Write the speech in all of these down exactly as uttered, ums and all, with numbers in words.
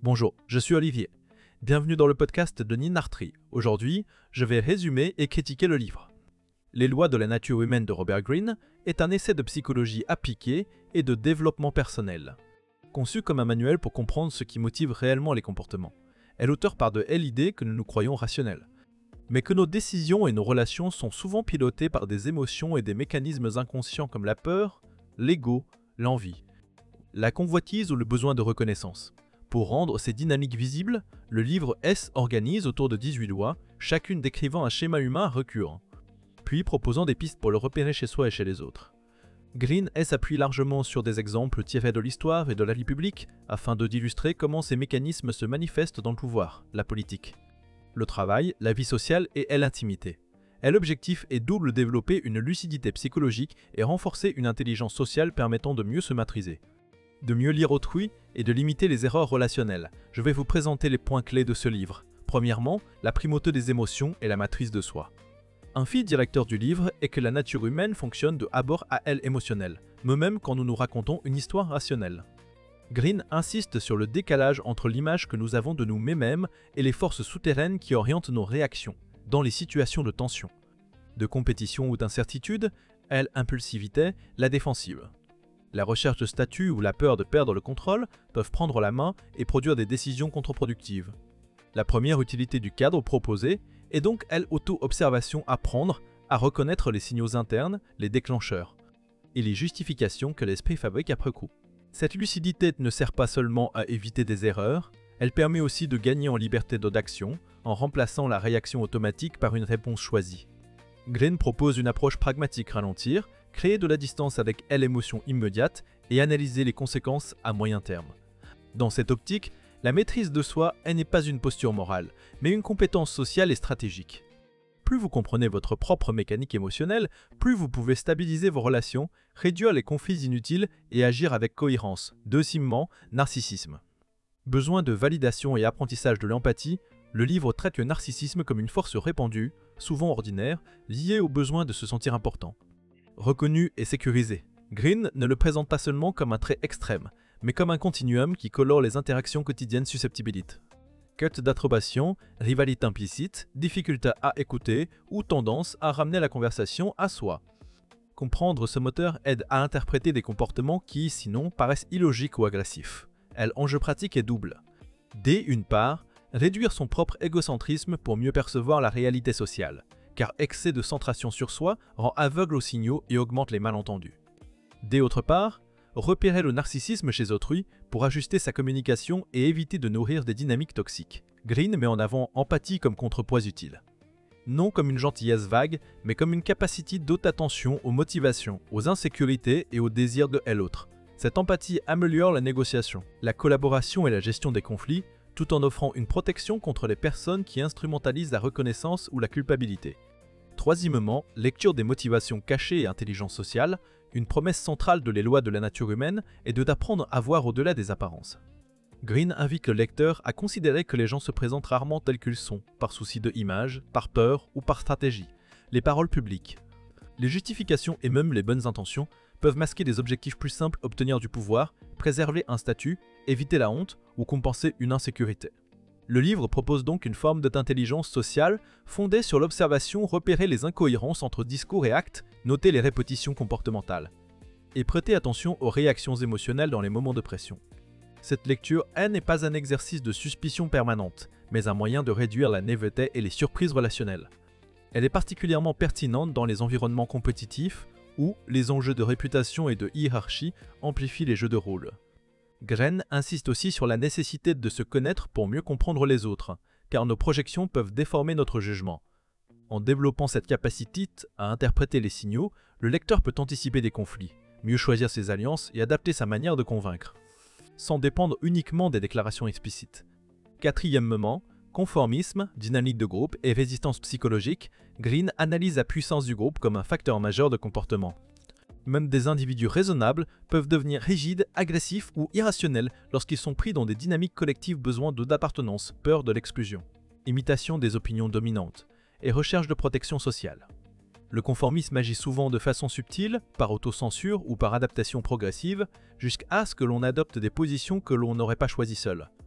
Bonjour, je suis Olivier. Bienvenue dans le podcast de Ninartri. Aujourd'hui, je vais résumer et critiquer le livre. Les lois de la nature humaine de Robert Greene est un essai de psychologie appliquée et de développement personnel. Conçu comme un manuel pour comprendre ce qui motive réellement les comportements. Et l'auteur part de l'idée que nous nous croyons rationnels. Mais que nos décisions et nos relations sont souvent pilotées par des émotions et des mécanismes inconscients comme la peur, l'ego, l'envie, la convoitise ou le besoin de reconnaissance. Pour rendre ces dynamiques visibles, le livre S organise autour de dix-huit lois, chacune décrivant un schéma humain récurrent, puis proposant des pistes pour le repérer chez soi et chez les autres. Greene s'appuie largement sur des exemples tirés de l'histoire et de la vie publique, afin de d'illustrer comment ces mécanismes se manifestent dans le pouvoir, la politique, le travail, la vie sociale et l'intimité. Et l'objectif est double développer une lucidité psychologique et renforcer une intelligence sociale permettant de mieux se maîtriser, de mieux lire autrui et de limiter les erreurs relationnelles. Je vais vous présenter les points clés de ce livre. Premièrement, la primauté des émotions et la matrice de soi. Un fil directeur du livre est que la nature humaine fonctionne de abord à elle émotionnelle, même quand nous nous racontons une histoire rationnelle. Greene insiste sur le décalage entre l'image que nous avons de nous-mêmes et les forces souterraines qui orientent nos réactions, dans les situations de tension, de compétition ou d'incertitude, elle impulsivité, la défensive. La recherche de statut ou la peur de perdre le contrôle peuvent prendre la main et produire des décisions contre-productives. La première utilité du cadre proposé est donc, elle, auto-observation à prendre, à reconnaître les signaux internes, les déclencheurs, et les justifications que l'esprit fabrique après coup. Cette lucidité ne sert pas seulement à éviter des erreurs, elle permet aussi de gagner en liberté d'action en remplaçant la réaction automatique par une réponse choisie. Greene propose une approche pragmatique: ralentir, créer de la distance avec l'émotion immédiate et analyser les conséquences à moyen terme. Dans cette optique, la maîtrise de soi n'est pas une posture morale, mais une compétence sociale et stratégique. Plus vous comprenez votre propre mécanique émotionnelle, plus vous pouvez stabiliser vos relations, réduire les conflits inutiles et agir avec cohérence. Deuxièmement, narcissisme. Besoin de validation et apprentissage de l'empathie, le livre traite le narcissisme comme une force répandue, souvent ordinaire, liée au besoin de se sentir important. Reconnu et sécurisé. Greene ne le présente pas seulement comme un trait extrême, mais comme un continuum qui colore les interactions quotidiennes susceptibilites. Quête d'approbation, rivalité implicite, difficulté à écouter ou tendance à ramener la conversation à soi. Comprendre ce moteur aide à interpréter des comportements qui, sinon, paraissent illogiques ou agressifs. L'enjeu pratique est double. Dès une part, réduire son propre égocentrisme pour mieux percevoir la réalité sociale, car excès de centration sur soi rend aveugle aux signaux et augmente les malentendus. D'autre part, repérer le narcissisme chez autrui pour ajuster sa communication et éviter de nourrir des dynamiques toxiques. Greene met en avant empathie comme contrepoids utile. Non comme une gentillesse vague, mais comme une capacité d'auto-attention aux motivations, aux insécurités et aux désirs de l'autre. Cette empathie améliore la négociation, la collaboration et la gestion des conflits, tout en offrant une protection contre les personnes qui instrumentalisent la reconnaissance ou la culpabilité. Troisièmement, lecture des motivations cachées et intelligence sociale. Une promesse centrale de les lois de la nature humaine est de d'apprendre à voir au-delà des apparences. Greene invite le lecteur à considérer que les gens se présentent rarement tels qu'ils sont, par souci de image, par peur ou par stratégie. Les paroles publiques, les justifications et même les bonnes intentions peuvent masquer des objectifs plus simples: obtenir du pouvoir, préserver un statut, éviter la honte ou compenser une insécurité. Le livre propose donc une forme d'intelligence sociale fondée sur l'observation, repérer les incohérences entre discours et actes, noter les répétitions comportementales, et prêter attention aux réactions émotionnelles dans les moments de pression. Cette lecture n'est pas un exercice de suspicion permanente, mais un moyen de réduire la naïveté et les surprises relationnelles. Elle est particulièrement pertinente dans les environnements compétitifs où les enjeux de réputation et de hiérarchie amplifient les jeux de rôle. Greene insiste aussi sur la nécessité de se connaître pour mieux comprendre les autres, car nos projections peuvent déformer notre jugement. En développant cette capacité à interpréter les signaux, le lecteur peut anticiper des conflits, mieux choisir ses alliances et adapter sa manière de convaincre, sans dépendre uniquement des déclarations explicites. Quatrièmement, conformisme, dynamique de groupe et résistance psychologique. Greene analyse la puissance du groupe comme un facteur majeur de comportement. Même des individus raisonnables peuvent devenir rigides, agressifs ou irrationnels lorsqu'ils sont pris dans des dynamiques collectives, besoin d'appartenance, peur de l'exclusion, imitation des opinions dominantes et recherche de protection sociale. Le conformisme agit souvent de façon subtile, par autocensure ou par adaptation progressive, jusqu'à ce que l'on adopte des positions que l'on n'aurait pas choisies seul.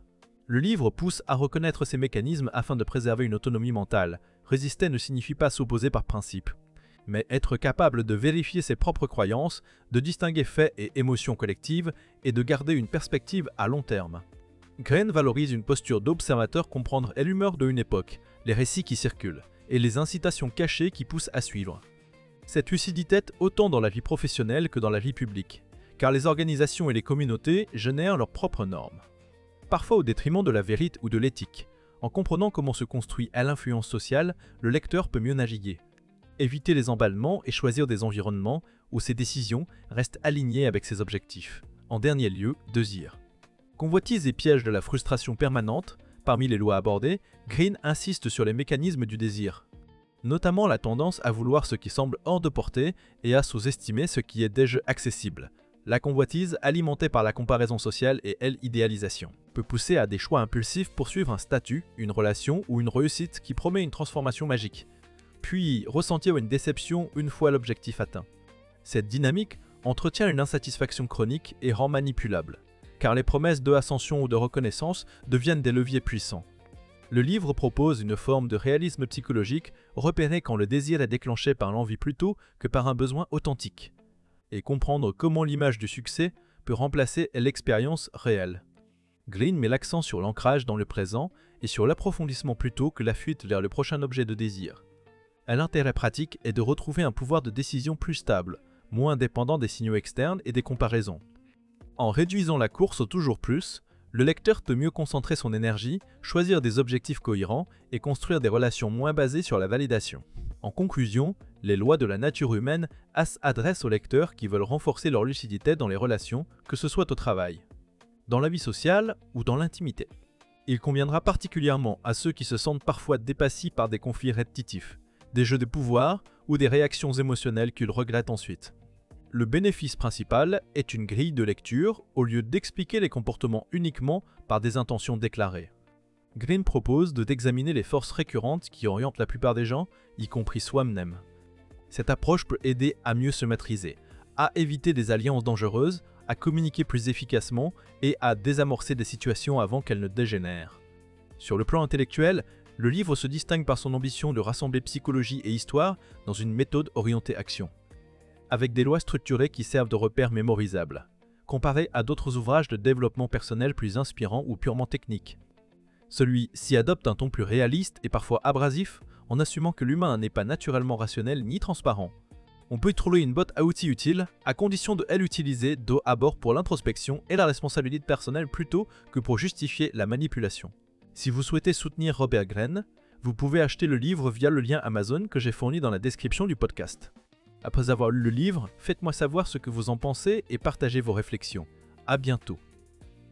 Le livre pousse à reconnaître ces mécanismes afin de préserver une autonomie mentale. Résister ne signifie pas s'opposer par principe, mais être capable de vérifier ses propres croyances, de distinguer faits et émotions collectives et de garder une perspective à long terme. Greene valorise une posture d'observateur, comprendre l'humeur d'une époque, les récits qui circulent et les incitations cachées qui poussent à suivre. Cette lucidité autant dans la vie professionnelle que dans la vie publique, car les organisations et les communautés génèrent leurs propres normes. Parfois au détriment de la vérité ou de l'éthique. En comprenant comment se construit l'influence sociale, le lecteur peut mieux naviguer. Éviter les emballements et choisir des environnements où ses décisions restent alignées avec ses objectifs. En dernier lieu, désir. Convoitise et piège de la frustration permanente, parmi les lois abordées, Greene insiste sur les mécanismes du désir, notamment la tendance à vouloir ce qui semble hors de portée et à sous-estimer ce qui est déjà accessible. La convoitise, alimentée par la comparaison sociale et l'idéalisation, peut pousser à des choix impulsifs pour suivre un statut, une relation ou une réussite qui promet une transformation magique, puis ressentir une déception une fois l'objectif atteint. Cette dynamique entretient une insatisfaction chronique et rend manipulable, car les promesses de ascension ou de reconnaissance deviennent des leviers puissants. Le livre propose une forme de réalisme psychologique repéré quand le désir est déclenché par l'envie plutôt que par un besoin authentique, et comprendre comment l'image du succès peut remplacer l'expérience réelle. Greene met l'accent sur l'ancrage dans le présent et sur l'approfondissement plutôt que la fuite vers le prochain objet de désir. L'intérêt pratique est de retrouver un pouvoir de décision plus stable, moins dépendant des signaux externes et des comparaisons. En réduisant la course au toujours plus, le lecteur peut mieux concentrer son énergie, choisir des objectifs cohérents et construire des relations moins basées sur la validation. En conclusion, les lois de la nature humaine s'adressent aux lecteurs qui veulent renforcer leur lucidité dans les relations, que ce soit au travail, dans la vie sociale ou dans l'intimité. Il conviendra particulièrement à ceux qui se sentent parfois dépassés par des conflits répétitifs, des jeux de pouvoir ou des réactions émotionnelles qu'ils regrettent ensuite. Le bénéfice principal est une grille de lecture au lieu d'expliquer les comportements uniquement par des intentions déclarées. Greene propose de d'examiner les forces récurrentes qui orientent la plupart des gens, y compris soi-même. Cette approche peut aider à mieux se maîtriser, à éviter des alliances dangereuses, à communiquer plus efficacement et à désamorcer des situations avant qu'elles ne dégénèrent. Sur le plan intellectuel, le livre se distingue par son ambition de rassembler psychologie et histoire dans une méthode orientée action, avec des lois structurées qui servent de repères mémorisables, comparé à d'autres ouvrages de développement personnel plus inspirants ou purement techniques. Celui-ci adopte un ton plus réaliste et parfois abrasif, en assumant que l'humain n'est pas naturellement rationnel ni transparent. On peut y trouver une boîte à outils utile, à condition de l'utiliser dos à bord pour l'introspection et la responsabilité personnelle plutôt que pour justifier la manipulation. Si vous souhaitez soutenir Robert Greene, vous pouvez acheter le livre via le lien Amazon que j'ai fourni dans la description du podcast. Après avoir lu le livre, faites-moi savoir ce que vous en pensez et partagez vos réflexions. À bientôt.